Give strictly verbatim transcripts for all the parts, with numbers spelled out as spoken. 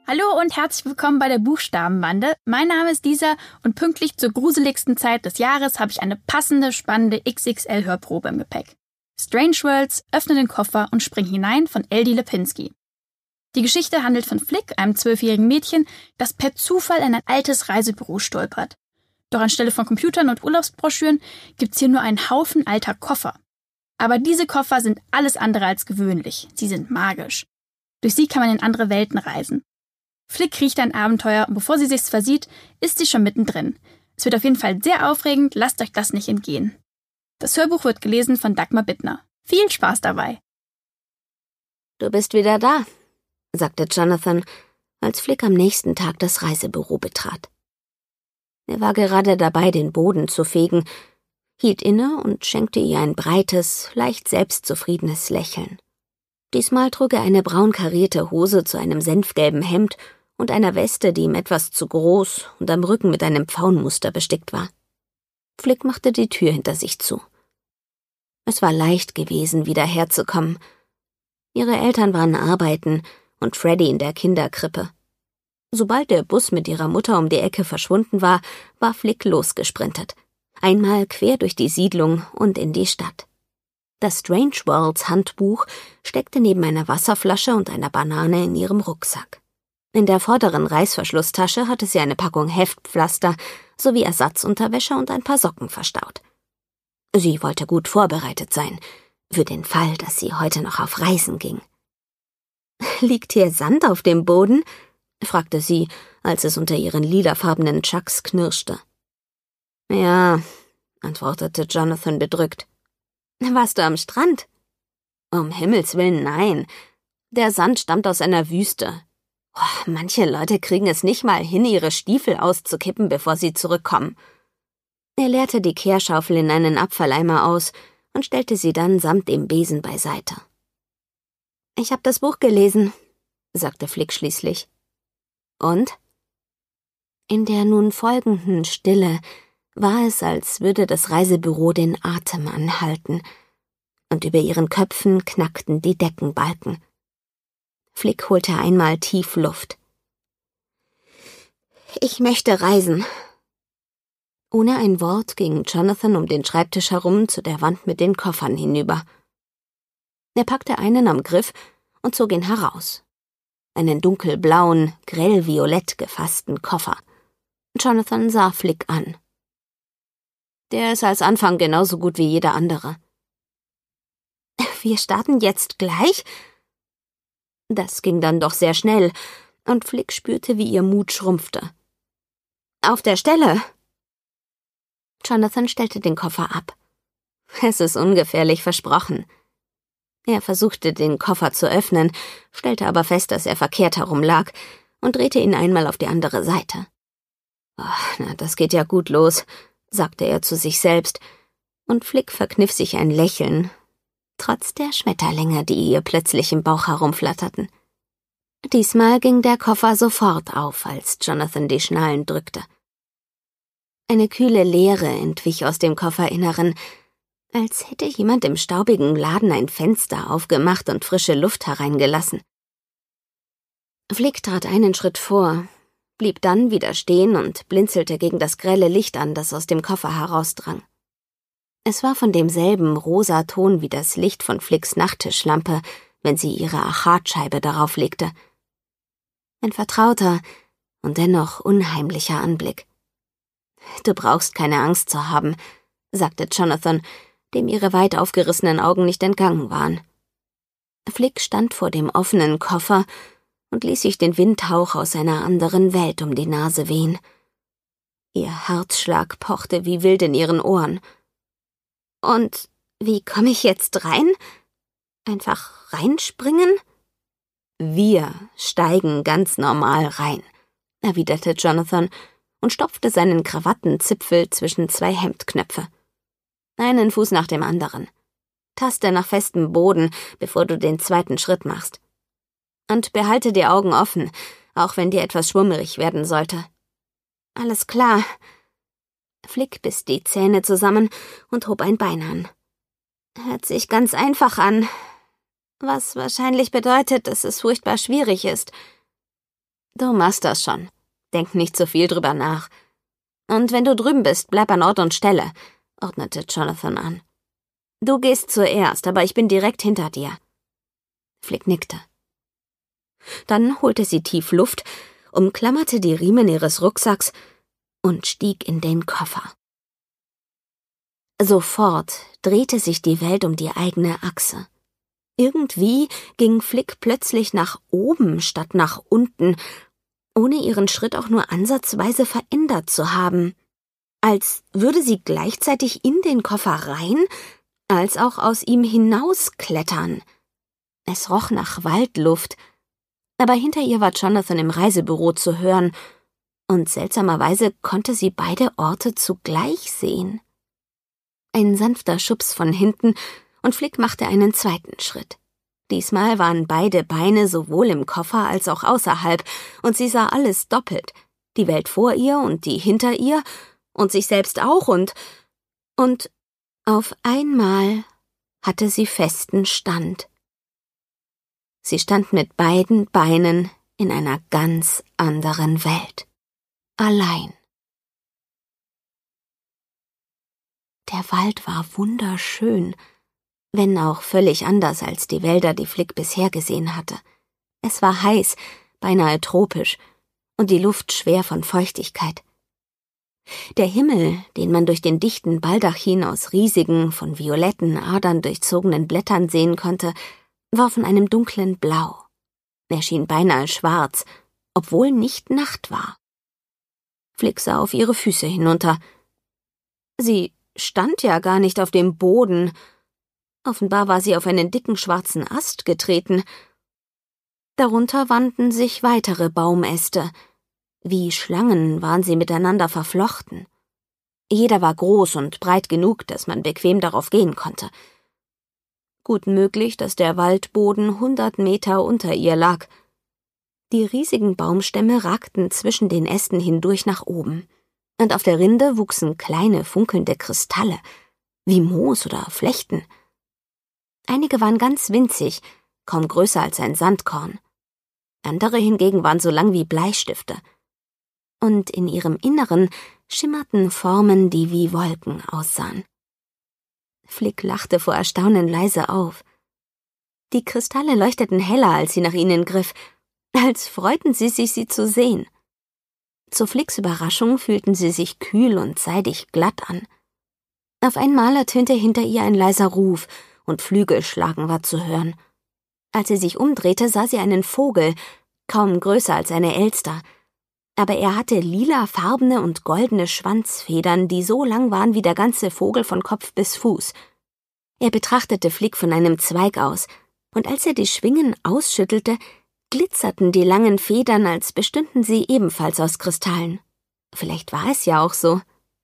Hallo und herzlich willkommen bei der Buchstabenbande. Mein Name ist Lisa und pünktlich zur gruseligsten Zeit des Jahres habe ich eine passende, spannende X X L-Hörprobe im Gepäck. Strange Worlds, öffne den Koffer und spring hinein von Eldy Lipinski. Die Geschichte handelt von Flick, einem zwölfjährigen Mädchen, das per Zufall in ein altes Reisebüro stolpert. Doch anstelle von Computern und Urlaubsbroschüren gibt's hier nur einen Haufen alter Koffer. Aber diese Koffer sind alles andere als gewöhnlich. Sie sind magisch. Durch sie kann man in andere Welten reisen. Flick riecht ein Abenteuer und bevor sie sich's versieht, ist sie schon mittendrin. Es wird auf jeden Fall sehr aufregend, lasst euch das nicht entgehen. Das Hörbuch wird gelesen von Dagmar Bittner. Viel Spaß dabei! »Du bist wieder da«, sagte Jonathan, als Flick am nächsten Tag das Reisebüro betrat. Er war gerade dabei, den Boden zu fegen, hielt inne und schenkte ihr ein breites, leicht selbstzufriedenes Lächeln. Diesmal trug er eine braun karierte Hose zu einem senfgelben Hemd und einer Weste, die ihm etwas zu groß und am Rücken mit einem Pfauenmuster bestickt war. Flick machte die Tür hinter sich zu. Es war leicht gewesen, wieder herzukommen. Ihre Eltern waren arbeiten und Freddy in der Kinderkrippe. Sobald der Bus mit ihrer Mutter um die Ecke verschwunden war, war Flick losgesprintet. Einmal quer durch die Siedlung und in die Stadt. Das Strange Worlds Handbuch steckte neben einer Wasserflasche und einer Banane in ihrem Rucksack. In der vorderen Reißverschlusstasche hatte sie eine Packung Heftpflaster sowie Ersatzunterwäsche und ein paar Socken verstaut. Sie wollte gut vorbereitet sein, für den Fall, dass sie heute noch auf Reisen ging. »Liegt hier Sand auf dem Boden?« fragte sie, als es unter ihren lilafarbenen Chucks knirschte. »Ja«, antwortete Jonathan bedrückt. »Warst du am Strand?« »Um Himmels willen, nein. Der Sand stammt aus einer Wüste. Oh, manche Leute kriegen es nicht mal hin, ihre Stiefel auszukippen, bevor sie zurückkommen.« Er leerte die Kehrschaufel in einen Abfalleimer aus und stellte sie dann samt dem Besen beiseite. »Ich hab das Buch gelesen«, sagte Flick schließlich. »Und?« In der nun folgenden Stille war es, als würde das Reisebüro den Atem anhalten, und über ihren Köpfen knackten die Deckenbalken. Flick holte einmal tief Luft. »Ich möchte reisen.« Ohne ein Wort ging Jonathan um den Schreibtisch herum zu der Wand mit den Koffern hinüber. Er packte einen am Griff und zog ihn heraus. Einen dunkelblauen, grellviolett gefassten Koffer. Jonathan sah Flick an. »Der ist als Anfang genauso gut wie jeder andere.« »Wir starten jetzt gleich?« Das ging dann doch sehr schnell, und Flick spürte, wie ihr Mut schrumpfte. »Auf der Stelle!« Jonathan stellte den Koffer ab. »Es ist ungefährlich, versprochen.« Er versuchte, den Koffer zu öffnen, stellte aber fest, dass er verkehrt herum lag, und drehte ihn einmal auf die andere Seite. Oh, na, das geht ja gut los, sagte er zu sich selbst, und Flick verkniff sich ein Lächeln, trotz der Schmetterlinge, die ihr plötzlich im Bauch herumflatterten. Diesmal ging der Koffer sofort auf, als Jonathan die Schnallen drückte. Eine kühle Leere entwich aus dem Kofferinneren, als hätte jemand im staubigen Laden ein Fenster aufgemacht und frische Luft hereingelassen. Flick trat einen Schritt vor, blieb dann wieder stehen und blinzelte gegen das grelle Licht an, das aus dem Koffer herausdrang. Es war von demselben rosa Ton wie das Licht von Flicks Nachttischlampe, wenn sie ihre Achatscheibe darauf legte. Ein vertrauter und dennoch unheimlicher Anblick. »Du brauchst keine Angst zu haben«, sagte Jonathan, dem ihre weit aufgerissenen Augen nicht entgangen waren. Flick stand vor dem offenen Koffer und ließ sich den Windhauch aus einer anderen Welt um die Nase wehen. Ihr Herzschlag pochte wie wild in ihren Ohren. »Und wie komme ich jetzt rein? Einfach reinspringen?« »Wir steigen ganz normal rein«, erwiderte Jonathan und stopfte seinen Krawattenzipfel zwischen zwei Hemdknöpfe. »Einen Fuß nach dem anderen. Taste nach festem Boden, bevor du den zweiten Schritt machst. Und behalte die Augen offen, auch wenn dir etwas schwummerig werden sollte.« »Alles klar.« Flick biss die Zähne zusammen und hob ein Bein an. »Hört sich ganz einfach an, was wahrscheinlich bedeutet, dass es furchtbar schwierig ist.« »Du machst das schon. Denk nicht so viel drüber nach. Und wenn du drüben bist, bleib an Ort und Stelle«, ordnete Jonathan an. »Du gehst zuerst, aber ich bin direkt hinter dir.« Flick nickte. Dann holte sie tief Luft, umklammerte die Riemen ihres Rucksacks und stieg in den Koffer. Sofort drehte sich die Welt um die eigene Achse. Irgendwie ging Flick plötzlich nach oben statt nach unten, ohne ihren Schritt auch nur ansatzweise verändert zu haben, als würde sie gleichzeitig in den Koffer rein, als auch aus ihm hinausklettern. Es roch nach Waldluft, aber hinter ihr war Jonathan im Reisebüro zu hören, und seltsamerweise konnte sie beide Orte zugleich sehen. Ein sanfter Schubs von hinten, und Flick machte einen zweiten Schritt. Diesmal waren beide Beine sowohl im Koffer als auch außerhalb, und sie sah alles doppelt, die Welt vor ihr und die hinter ihr, und sich selbst auch, und... und auf einmal hatte sie festen Stand. Sie stand mit beiden Beinen in einer ganz anderen Welt. Allein. Der Wald war wunderschön, wenn auch völlig anders als die Wälder, die Flick bisher gesehen hatte. Es war heiß, beinahe tropisch, und die Luft schwer von Feuchtigkeit. Der Himmel, den man durch den dichten Baldachin aus riesigen, von violetten Adern durchzogenen Blättern sehen konnte, war von einem dunklen Blau. Er schien beinahe schwarz, obwohl nicht Nacht war. Flick sah auf ihre Füße hinunter. Sie stand ja gar nicht auf dem Boden. Offenbar war sie auf einen dicken schwarzen Ast getreten. Darunter wanden sich weitere Baumäste. Wie Schlangen waren sie miteinander verflochten. Jeder war groß und breit genug, dass man bequem darauf gehen konnte. Gut möglich, dass der Waldboden hundert Meter unter ihr lag. Die riesigen Baumstämme ragten zwischen den Ästen hindurch nach oben, und auf der Rinde wuchsen kleine, funkelnde Kristalle, wie Moos oder Flechten. Einige waren ganz winzig, kaum größer als ein Sandkorn. Andere hingegen waren so lang wie Bleistifte. Und in ihrem Inneren schimmerten Formen, die wie Wolken aussahen. Flick lachte vor Erstaunen leise auf. Die Kristalle leuchteten heller, als sie nach ihnen griff, als freuten sie sich, sie zu sehen. Zu Flicks Überraschung fühlten sie sich kühl und seidig glatt an. Auf einmal ertönte hinter ihr ein leiser Ruf, und Flügelschlagen war zu hören. Als sie sich umdrehte, sah sie einen Vogel, kaum größer als eine Elster, aber er hatte lilafarbene und goldene Schwanzfedern, die so lang waren wie der ganze Vogel von Kopf bis Fuß. Er betrachtete Flick von einem Zweig aus, und als er die Schwingen ausschüttelte, glitzerten die langen Federn, als bestünden sie ebenfalls aus Kristallen. Vielleicht war es ja auch so.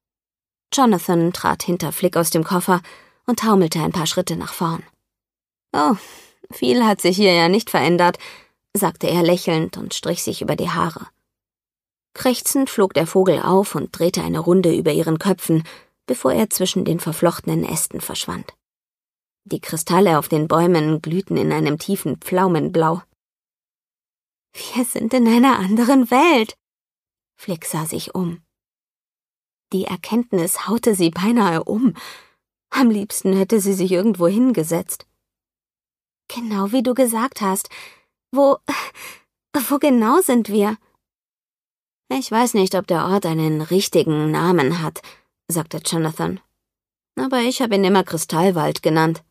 Jonathan trat hinter Flick aus dem Koffer und taumelte ein paar Schritte nach vorn. »Oh, viel hat sich hier ja nicht verändert«, sagte er lächelnd und strich sich über die Haare. Krächzend flog der Vogel auf und drehte eine Runde über ihren Köpfen, bevor er zwischen den verflochtenen Ästen verschwand. Die Kristalle auf den Bäumen glühten in einem tiefen Pflaumenblau. »Wir sind in einer anderen Welt«, Flick sah sich um. Die Erkenntnis haute sie beinahe um. Am liebsten hätte sie sich irgendwo hingesetzt. »Genau wie du gesagt hast. Wo... wo genau sind wir?« »Ich weiß nicht, ob der Ort einen richtigen Namen hat«, sagte Jonathan. »Aber ich habe ihn immer Kristallwald genannt.«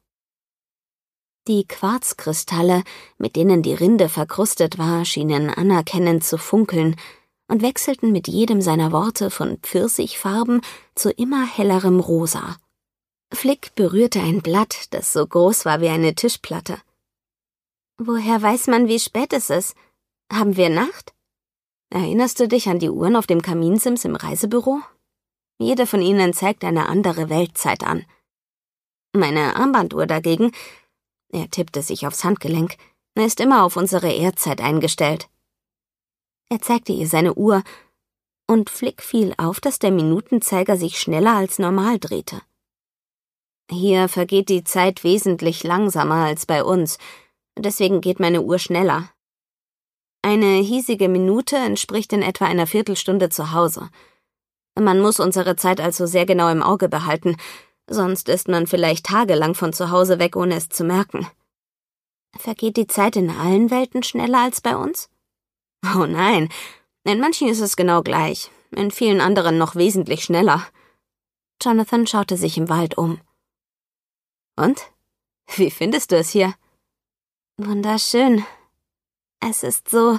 Die Quarzkristalle, mit denen die Rinde verkrustet war, schienen anerkennend zu funkeln und wechselten mit jedem seiner Worte von Pfirsichfarben zu immer hellerem Rosa. Flick berührte ein Blatt, das so groß war wie eine Tischplatte. »Woher weiß man, wie spät es ist? Haben wir Nacht?« »Erinnerst du dich an die Uhren auf dem Kaminsims im Reisebüro? Jede von ihnen zeigt eine andere Weltzeit an. Meine Armbanduhr dagegen«, er tippte sich aufs Handgelenk, »ist immer auf unsere Erdzeit eingestellt.« Er zeigte ihr seine Uhr, und Flick fiel auf, dass der Minutenzeiger sich schneller als normal drehte. »Hier vergeht die Zeit wesentlich langsamer als bei uns, deswegen geht meine Uhr schneller.« Eine hiesige Minute entspricht in etwa einer Viertelstunde zu Hause. Man muss unsere Zeit also sehr genau im Auge behalten, sonst ist man vielleicht tagelang von zu Hause weg, ohne es zu merken. Vergeht die Zeit in allen Welten schneller als bei uns? Oh nein, in manchen ist es genau gleich, in vielen anderen noch wesentlich schneller. Jonathan schaute sich im Wald um. Und? Wie findest du es hier? Wunderschön. Es ist so...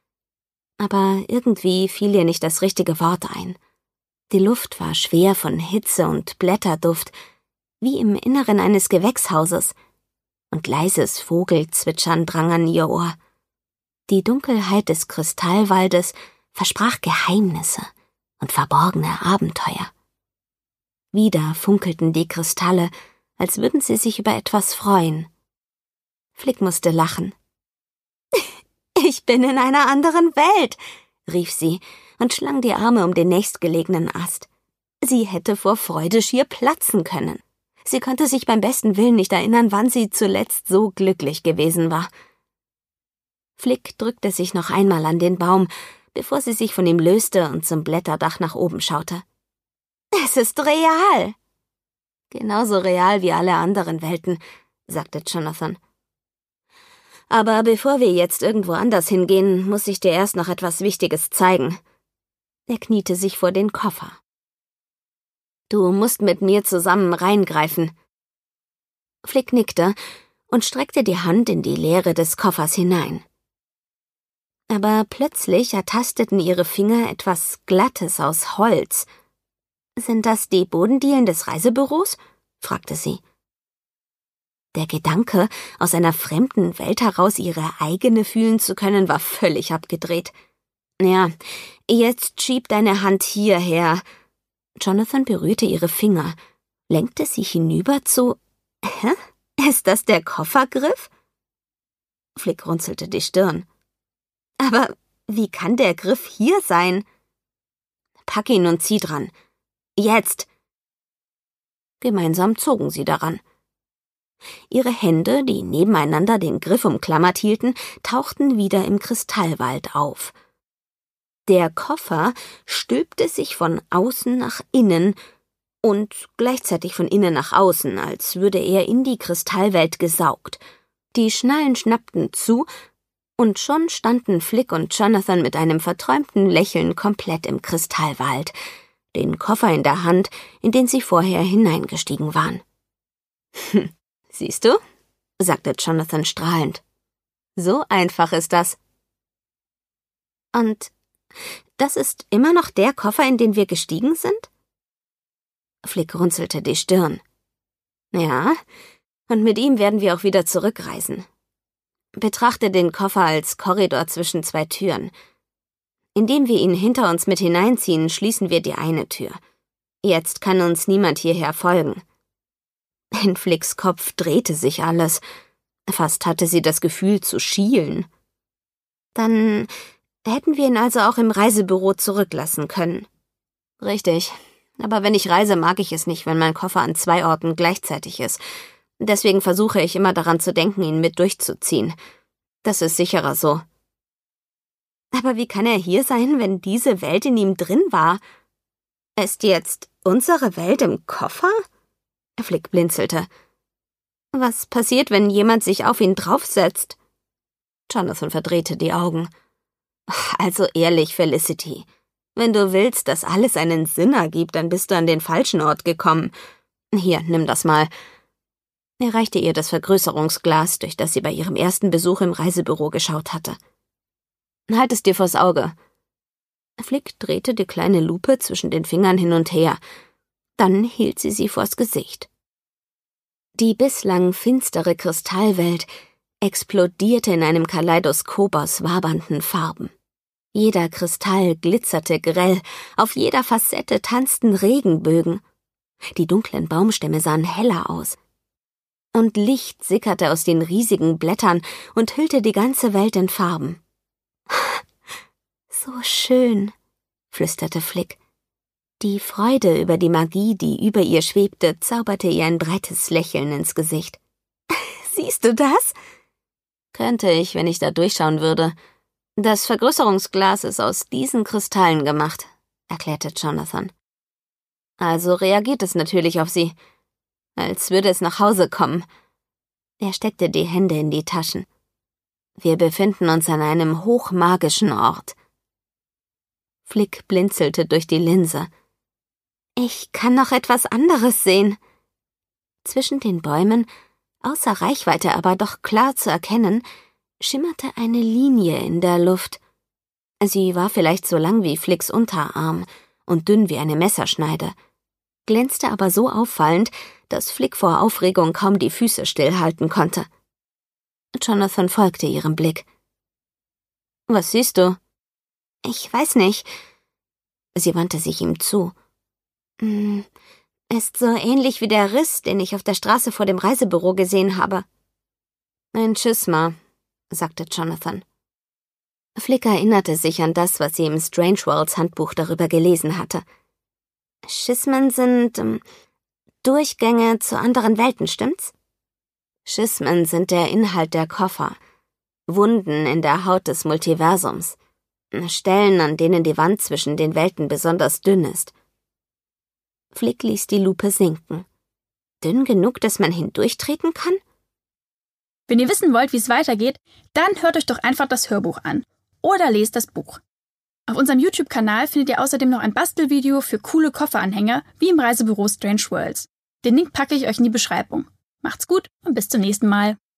Aber irgendwie fiel ihr nicht das richtige Wort ein. Die Luft war schwer von Hitze und Blätterduft, wie im Inneren eines Gewächshauses, und leises Vogelzwitschern drang an ihr Ohr. Die Dunkelheit des Kristallwaldes versprach Geheimnisse und verborgene Abenteuer. Wieder funkelten die Kristalle, als würden sie sich über etwas freuen. Flick musste lachen. »Ich bin in einer anderen Welt«, rief sie und schlang die Arme um den nächstgelegenen Ast. Sie hätte vor Freude schier platzen können. Sie konnte sich beim besten Willen nicht erinnern, wann sie zuletzt so glücklich gewesen war. Flick drückte sich noch einmal an den Baum, bevor sie sich von ihm löste und zum Blätterdach nach oben schaute. »Es ist real!« »Genauso real wie alle anderen Welten«, sagte Jonathan. »Aber bevor wir jetzt irgendwo anders hingehen, muss ich dir erst noch etwas Wichtiges zeigen.« Er kniete sich vor den Koffer. »Du musst mit mir zusammen reingreifen.« Flick nickte und streckte die Hand in die Leere des Koffers hinein. Aber plötzlich ertasteten ihre Finger etwas Glattes aus Holz. »Sind das die Bodendielen des Reisebüros?« fragte sie. Der Gedanke, aus einer fremden Welt heraus ihre eigene fühlen zu können, war völlig abgedreht. »Ja, jetzt schieb deine Hand hierher.« Jonathan berührte ihre Finger, lenkte sie hinüber zu... »Hä? Ist das der Koffergriff?« Flick runzelte die Stirn. »Aber wie kann der Griff hier sein?« »Pack ihn und zieh dran. Jetzt!« Gemeinsam zogen sie daran. Ihre Hände, die nebeneinander den Griff umklammert hielten, tauchten wieder im Kristallwald auf. Der Koffer stülpte sich von außen nach innen und gleichzeitig von innen nach außen, als würde er in die Kristallwelt gesaugt. Die Schnallen schnappten zu, und schon standen Flick und Jonathan mit einem verträumten Lächeln komplett im Kristallwald, den Koffer in der Hand, in den sie vorher hineingestiegen waren. »Hm, siehst du?« sagte Jonathan strahlend. »So einfach ist das.« »Und das ist immer noch der Koffer, in den wir gestiegen sind?« Flick runzelte die Stirn. »Ja, und mit ihm werden wir auch wieder zurückreisen. Betrachte den Koffer als Korridor zwischen zwei Türen. Indem wir ihn hinter uns mit hineinziehen, schließen wir die eine Tür. Jetzt kann uns niemand hierher folgen.« In Flicks Kopf drehte sich alles. Fast hatte sie das Gefühl zu schielen. »Dann hätten wir ihn also auch im Reisebüro zurücklassen können.« »Richtig. Aber wenn ich reise, mag ich es nicht, wenn mein Koffer an zwei Orten gleichzeitig ist. Deswegen versuche ich immer daran zu denken, ihn mit durchzuziehen. Das ist sicherer so.« »Aber wie kann er hier sein, wenn diese Welt in ihm drin war? Ist jetzt unsere Welt im Koffer?« Flick blinzelte. »Was passiert, wenn jemand sich auf ihn draufsetzt?« Jonathan verdrehte die Augen. »Also ehrlich, Felicity, wenn du willst, dass alles einen Sinn ergibt, dann bist du an den falschen Ort gekommen. Hier, nimm das mal.« Er reichte ihr das Vergrößerungsglas, durch das sie bei ihrem ersten Besuch im Reisebüro geschaut hatte. »Halt es dir vors Auge.« Flick drehte die kleine Lupe zwischen den Fingern hin und her. Dann hielt sie sie vors Gesicht. Die bislang finstere Kristallwelt explodierte in einem Kaleidoskop aus wabernden Farben. Jeder Kristall glitzerte grell, auf jeder Facette tanzten Regenbögen. Die dunklen Baumstämme sahen heller aus. Und Licht sickerte aus den riesigen Blättern und hüllte die ganze Welt in Farben. »So schön«, flüsterte Flick. Die Freude über die Magie, die über ihr schwebte, zauberte ihr ein breites Lächeln ins Gesicht. »Siehst du das?« »Könnte ich, wenn ich da durchschauen würde. Das Vergrößerungsglas ist aus diesen Kristallen gemacht, erklärte Jonathan. Also reagiert es natürlich auf sie, als würde es nach Hause kommen. Er steckte die Hände in die Taschen. Wir befinden uns an einem hochmagischen Ort. Flick blinzelte durch die Linse. Ich kann noch etwas anderes sehen. Zwischen den Bäumen, außer Reichweite aber doch klar zu erkennen, schimmerte eine Linie in der Luft. Sie war vielleicht so lang wie Flicks Unterarm und dünn wie eine Messerschneide, glänzte aber so auffallend, dass Flick vor Aufregung kaum die Füße stillhalten konnte. Jonathan folgte ihrem Blick. »Was siehst du?« »Ich weiß nicht.« Sie wandte sich ihm zu. »Hm, ist so ähnlich wie der Riss, den ich auf der Straße vor dem Reisebüro gesehen habe.« »Ein Schisma«, sagte Jonathan. Flick erinnerte sich an das, was sie im Strange Worlds Handbuch darüber gelesen hatte. Schismen sind ähm, Durchgänge zu anderen Welten, stimmt's? Schismen sind der Inhalt der Koffer, Wunden in der Haut des Multiversums, Stellen, an denen die Wand zwischen den Welten besonders dünn ist. Flick ließ die Lupe sinken. Dünn genug, dass man hindurchtreten kann? Wenn ihr wissen wollt, wie es weitergeht, dann hört euch doch einfach das Hörbuch an oder lest das Buch. Auf unserem YouTube-Kanal findet ihr außerdem noch ein Bastelvideo für coole Kofferanhänger, wie im Reisebüro Strange Worlds. Den Link packe ich euch in die Beschreibung. Macht's gut und bis zum nächsten Mal.